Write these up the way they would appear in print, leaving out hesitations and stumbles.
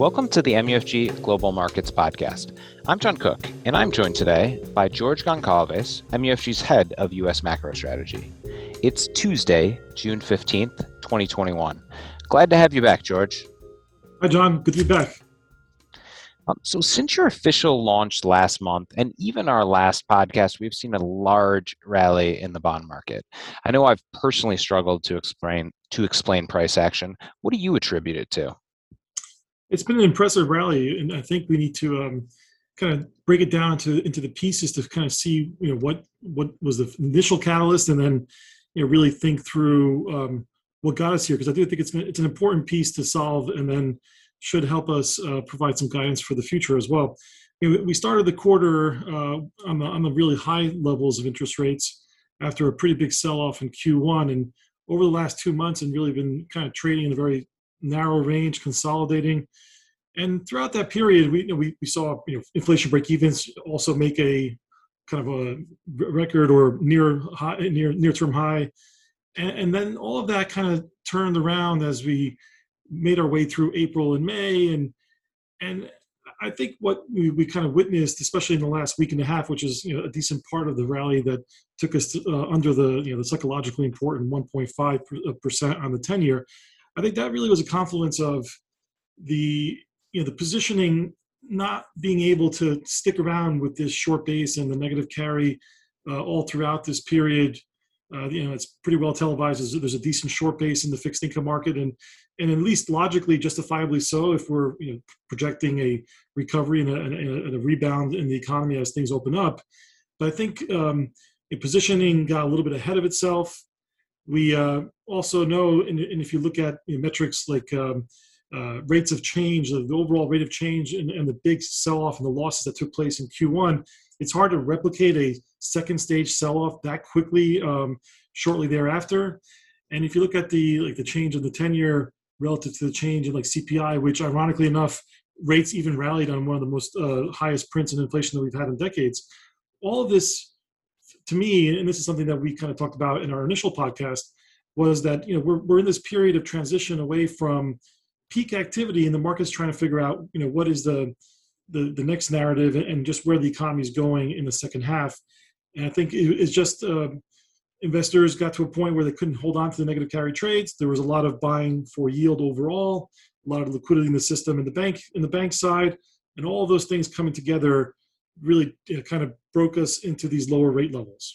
Welcome to the MUFG Global Markets Podcast. I'm John Cook, and I'm joined today by George Goncalves, MUFG's head of U.S. macro strategy. It's Tuesday, June 15th, 2021. Glad to have you back, George. Hi, John. Good to be back. So since your official launch last month, and even our last podcast, we've seen a large rally in the bond market. I know I've personally struggled to explain price action. What do you attribute it to? It's been an impressive rally, and I think we need to kind of break it down into the pieces to kind of see, what was the initial catalyst, and then, really think through what got us here. Because I do think it's an important piece to solve, and then should help us provide some guidance for the future as well. We started the quarter on the really high levels of interest rates after a pretty big sell-off in Q1, and over the last 2 months, and really been kind of trading in a very narrow range, consolidating. And throughout that period, we saw inflation break-evens also make a kind of a record or near-term high, and then all of that kind of turned around as we made our way through April and May, and I think what we kind of witnessed, especially in the last week and a half, which is a decent part of the rally that took us to, under the psychologically important 1.5% on the 10-year. I think that really was a confluence of the positioning not being able to stick around with this short base and the negative carry all throughout this period. It's pretty well televised. There's a decent short base in the fixed income market, and at least logically, justifiably so, if we're projecting a recovery and a rebound in the economy as things open up. But I think positioning got a little bit ahead of itself. We also know, and if you look at metrics like rates of change, the overall rate of change, and the big sell-off and the losses that took place in Q1, it's hard to replicate a second stage sell-off that quickly shortly thereafter. And if you look at the change of the 10-year relative to the change in CPI, which ironically enough, rates even rallied on one of the most highest prints in inflation that we've had in decades. All of this, to me, and this is something that we kind of talked about in our initial podcast, was that we're in this period of transition away from peak activity, and the market's trying to figure out what is the next narrative and just where the economy is going in the second half. And I think it's just investors got to a point where they couldn't hold on to the negative carry trades. There was a lot of buying for yield overall, a lot of liquidity in the system in the bank side, and all of those things coming together really kind of broke us into these lower rate levels.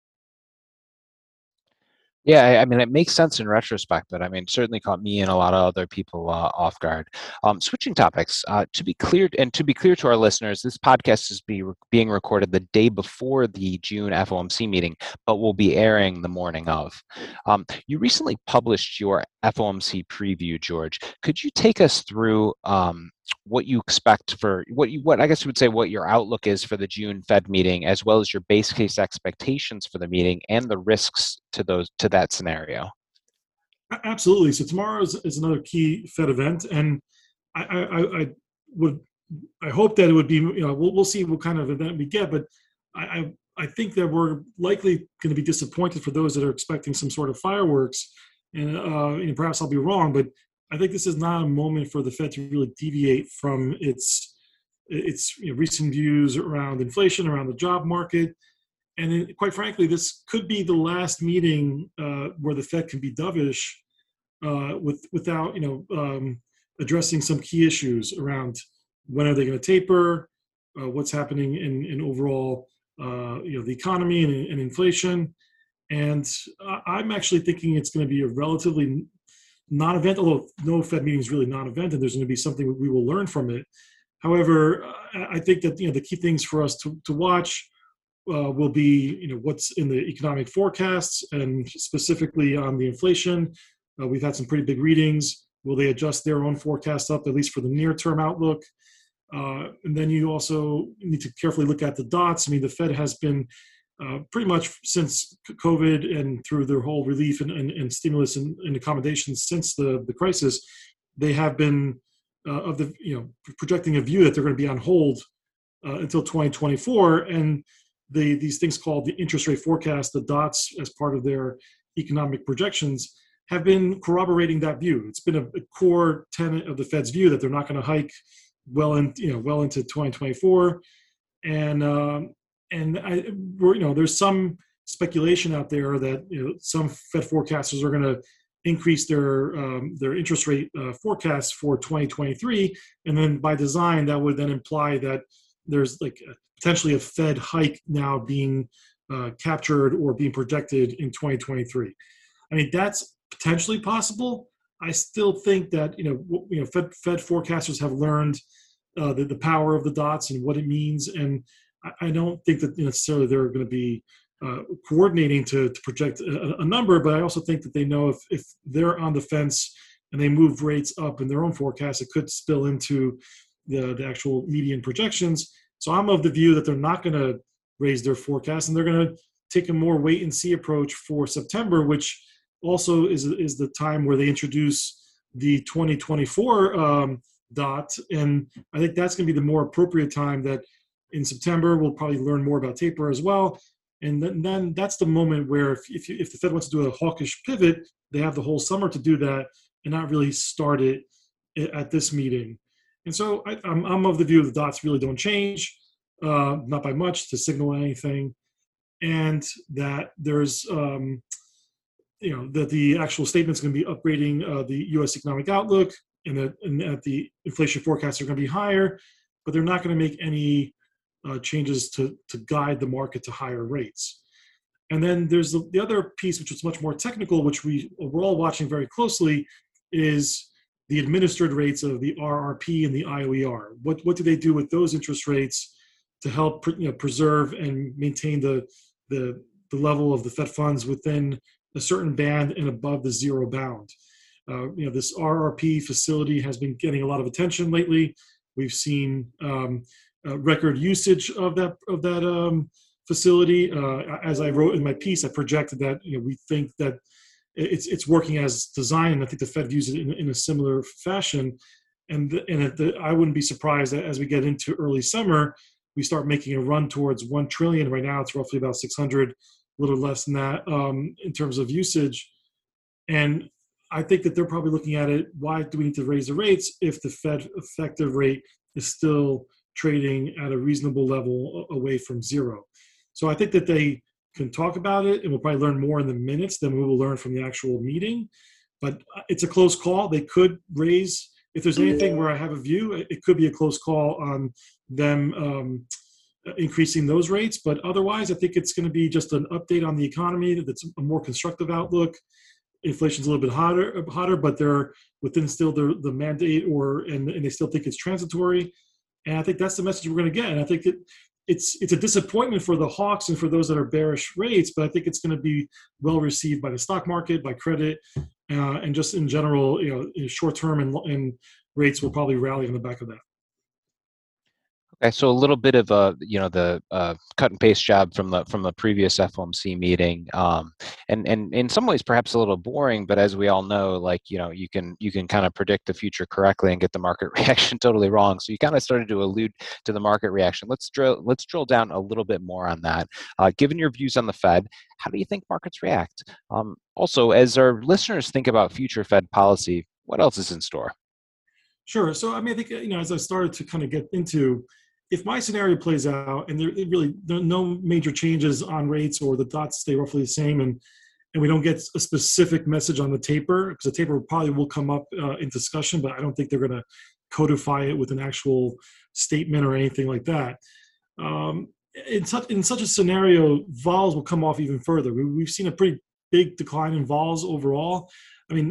Yeah, I mean, it makes sense in retrospect, but I mean, certainly caught me and a lot of other people off guard. Switching topics, to be clear to our listeners, this podcast is being recorded the day before the June FOMC meeting, but will be airing the morning of. You recently published your FOMC preview, George. Could you take us through what you expect for what I guess you would say what your outlook is for the June Fed meeting, as well as your base case expectations for the meeting and the risks to that scenario? Absolutely. So tomorrow is another key Fed event, and I hope that it would be we'll see what kind of event we get, but I think that we're likely going to be disappointed for those that are expecting some sort of fireworks, and perhaps I'll be wrong, but I think this is not a moment for the Fed to really deviate from its recent views around inflation, around the job market. And quite frankly, this could be the last meeting where the Fed can be dovish without addressing some key issues around when are they going to taper, what's happening in overall the economy and inflation. And I'm actually thinking it's going to be a relatively non-event, although no Fed meeting is really non-event, and there's going to be something we will learn from it. However, I think that the key things for us to watch will be what's in the economic forecasts, and specifically on the inflation. We've had some pretty big readings. Will they adjust their own forecast up, at least for the near-term outlook? And then you also need to carefully look at the dots. I mean, the Fed has been pretty much since COVID and through their whole relief and stimulus and accommodations since the crisis, they have been projecting a view that they're going to be on hold until 2024, and these things called the interest rate forecast, the dots, as part of their economic projections, have been corroborating that view. It's been a core tenet of the Fed's view that they're not going to hike well into 2024, and there's some speculation out there that some Fed forecasters are going to increase their interest rate forecasts for 2023, and then by design that would then imply that there's like potentially a Fed hike now being captured or being projected in 2023. I mean, that's potentially possible. I still think that Fed forecasters have learned the power of the dots and what it means, and I don't think that necessarily they're going to be coordinating to project a number. But I also think that they know if they're on the fence and they move rates up in their own forecast, it could spill into the actual median projections. So I'm of the view that they're not going to raise their forecast, and they're going to take a more wait and see approach for September, which also is the time where they introduce the 2024 dot. And I think that's going to be the more appropriate time. That in September we'll probably learn more about taper as well. And then that's the moment where if the Fed wants to do a hawkish pivot, they have the whole summer to do that and not really start it at this meeting. And so I'm of the view the dots really don't change, not by much to signal anything, and that there's that the actual statement's going to be upgrading the U.S. economic outlook, and that the inflation forecasts are going to be higher, but they're not going to make any changes to guide the market to higher rates. And then there's the other piece, which is much more technical, which we're all watching very closely, is the administered rates of the RRP and the IOER. What do they do with those interest rates to help preserve and maintain the level of the Fed funds within a certain band and above the zero bound? This RRP facility has been getting a lot of attention lately. We've seen record usage of that facility. As I wrote in my piece, I projected that we think that it's working as designed, and I think the Fed views it in a similar fashion. And I wouldn't be surprised that as we get into early summer, we start making a run towards 1 trillion. Right now, it's roughly about 600, a little less than that in terms of usage. And I think that they're probably looking at it, why do we need to raise the rates if the Fed effective rate is still trading at a reasonable level away from zero? So I think that they can talk about it, and we'll probably learn more in the minutes than we will learn from the actual meeting. But it's a close call. They could raise, if there's anything where I have a view, it could be a close call on them increasing those rates. But otherwise, I think it's going to be just an update on the economy that's a more constructive outlook. Inflation's a little bit hotter, but they're within still the mandate, and they still think it's transitory. And I think that's the message we're going to get. And I think it's a disappointment for the hawks and for those that are bearish rates, but I think it's going to be well received by the stock market, by credit, and just in general, short term and rates will probably rally on the back of that. Okay, so a little bit of the cut and paste job from the previous FOMC meeting, and in some ways perhaps a little boring, but as we all know, you can kind of predict the future correctly and get the market reaction totally wrong. So you kind of started to allude to the market reaction. Let's drill down a little bit more on that. Given your views on the Fed, how do you think markets react? Also, as our listeners think about future Fed policy, what else is in store? Sure. So I think as I started to kind of get into, if my scenario plays out and there are no major changes on rates, or the dots stay roughly the same, and we don't get a specific message on the taper, because the taper probably will come up in discussion, but I don't think they're going to codify it with an actual statement or anything like that. In such a scenario, vols will come off even further. We've seen a pretty big decline in vols overall. I mean,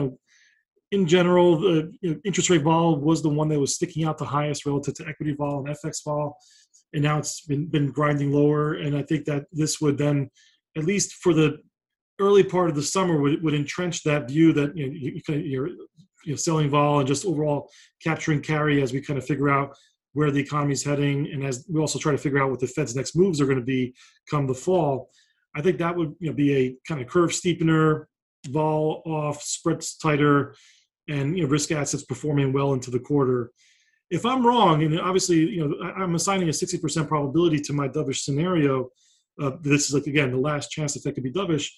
in general, the interest rate vol was the one that was sticking out the highest relative to equity vol and FX vol, and now it's been grinding lower. And I think that this would then, at least for the early part of the summer, would entrench that view that you're selling vol and just overall capturing carry as we kind of figure out where the economy is heading, and as we also try to figure out what the Fed's next moves are going to be come the fall. I think that would be a kind of curve steepener, vol off, spreads tighter, and risk assets performing well into the quarter. If I'm wrong, and obviously I'm assigning a 60% probability to my dovish scenario, this is again the last chance that could be dovish.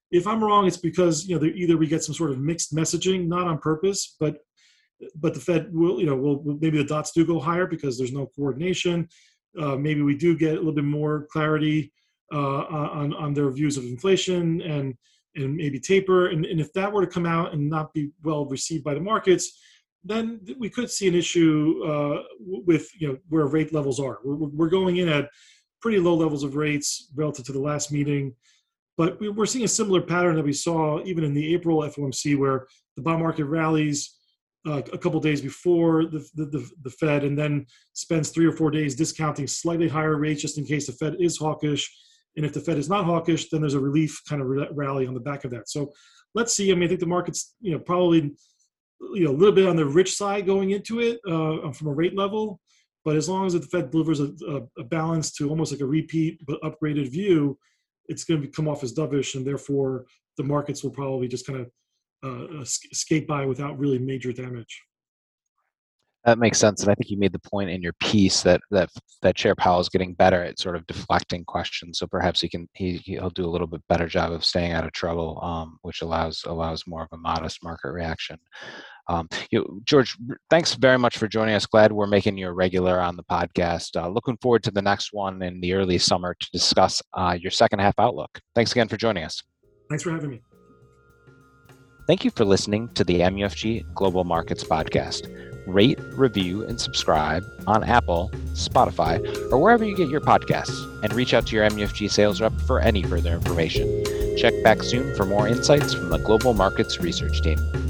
If I'm wrong, it's because either we get some sort of mixed messaging, not on purpose, but the Fed will maybe the dots do go higher because there's no coordination. Maybe we do get a little bit more clarity on their views of inflation and maybe taper. And if that were to come out and not be well received by the markets, then we could see an issue with where rate levels are. We're going in at pretty low levels of rates relative to the last meeting, but we're seeing a similar pattern that we saw even in the April FOMC, where the bond market rallies a couple days before the Fed, and then spends 3 or 4 days discounting slightly higher rates just in case the Fed is hawkish. And if the Fed is not hawkish, then there's a relief kind of rally on the back of that. So let's see. I mean, I think the market's probably a little bit on the rich side going into it from a rate level, but as long as the Fed delivers a balance to almost like a repeat but upgraded view, it's going to come off as dovish, and therefore the markets will probably just kind of skate by without really major damage. That makes sense, and I think you made the point in your piece that Chair Powell is getting better at sort of deflecting questions. So perhaps he'll do a little bit better job of staying out of trouble, which allows more of a modest market reaction. George, thanks very much for joining us. Glad we're making you a regular on the podcast. Looking forward to the next one in the early summer to discuss your second half outlook. Thanks again for joining us. Thanks for having me. Thank you for listening to the MUFG Global Markets Podcast. Rate, review, and subscribe on Apple, Spotify, or wherever you get your podcasts, and reach out to your MUFG sales rep for any further information. Check back soon for more insights from the Global Markets Research Team.